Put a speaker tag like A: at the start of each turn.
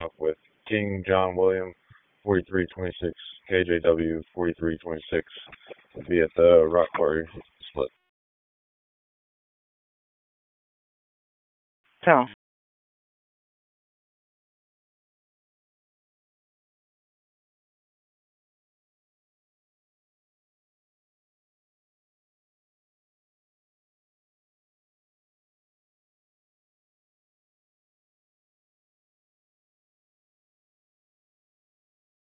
A: up with King John William 4326, KJW 4326. We'll be at the Rock Quarry split.
B: So,